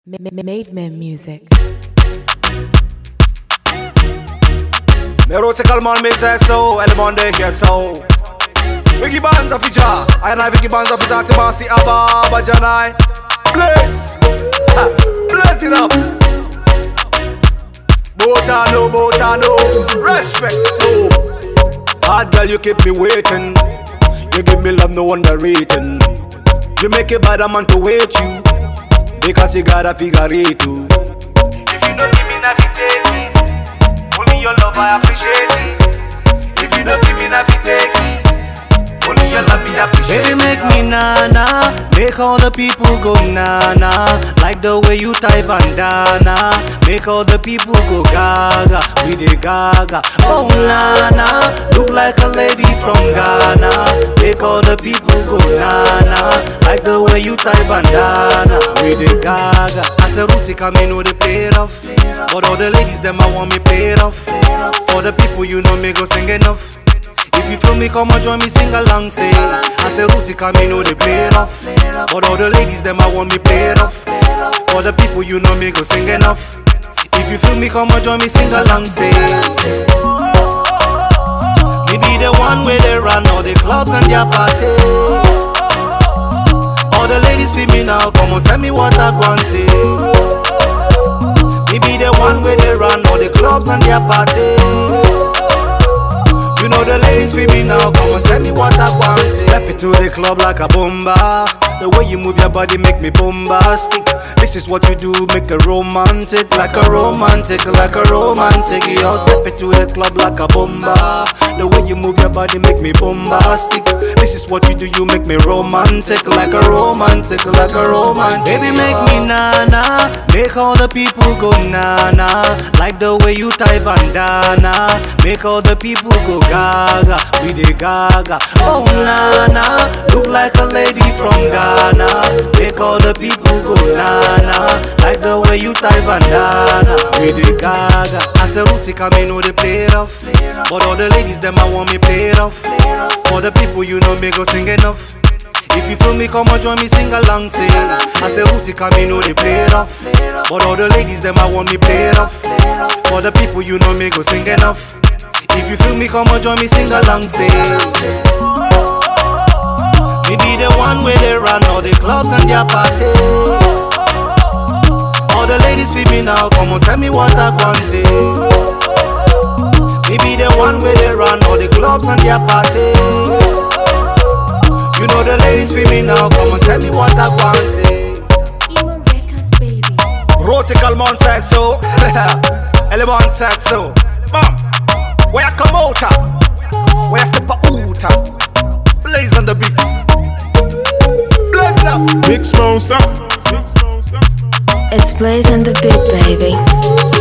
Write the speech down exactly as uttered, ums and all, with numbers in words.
Made men music. Neurotical man me say so, element they hear so. Vicky Bands of Fija, I and I Vicky Bands of Fija, Timasi Abba, Bajanai. Bless, bless it up. Botano, Botano, respect, no. Hard girl, you keep me waiting. You give me love, no underrating. You make a bad man to wait you, because you got a figure it too. If you don't give me nothing, take it. Only your love, I appreciate it. If you don't give me nothing, take it. Only your love, I appreciate it. Baby, make me na-na, make all the people go na-na. Like the way you tie bandana, make all the people go gaga. We dey gaga, oh na-na. Look like a lady from Ghana. Make all the people go na-na. Like the way you tie bandana, we dey gaga. As a rooty come in, know they play it off. But all the ladies, them I want me play it off. For the people, you know me go sing enough. If you feel me, come and join me, sing along, say. I say rooty come in, know they play it off. But all the ladies, them I want me play it off. For the people, you know me go sing enough. If you feel me, come and join me, sing along, say. Me be the one where they run all the clubs and their party. All the ladies feel me now, come on, tell me what I want to say. Me be the one where they run all the clubs and their party. You know the ladies feel me now, come on, tell me what I want to say. Step into the club like a bomba. The way you move your body make me bombastic. This is what you do, make a romantic. Like a romantic, like a romantic. Yo, step into the club like a bomba. The way you move your body make me bombastic. This is what you do, you make me romantic. Like a romantic, like a romantic. Baby, make me na-na, make all the people go na-na. Like the way you tie bandana, make all the people go gaga. We dey gaga, oh na-na. Look like a lady from Ghana. Make all the people go na-na. Like the way you tie bandana, we dey gaga. As a rooty come in, know they play it off. But all the ladies, them I want me play it off. For the people, you know me go sing enough. If you feel me, come and join me, sing along, say. I say rooty come in, know they play it off. But all the ladies, them I want me play it off. For the people, you know me go sing enough. If you feel me, come and join me, sing along, say. Me be the one where they run all the clubs and their party. All the ladies feel me now, come on, tell me what I want to say. Me be the one where they run all the clubs and their party. You know the ladies feel me now, come on, tell me what I want to say. Emo Records, baby. Rotical man said so. Element said so. Bam. Where I come out at? Where I step out? Blaze on the beats. Blaze it up. Big Smoke, It's Blaze on the beat, baby.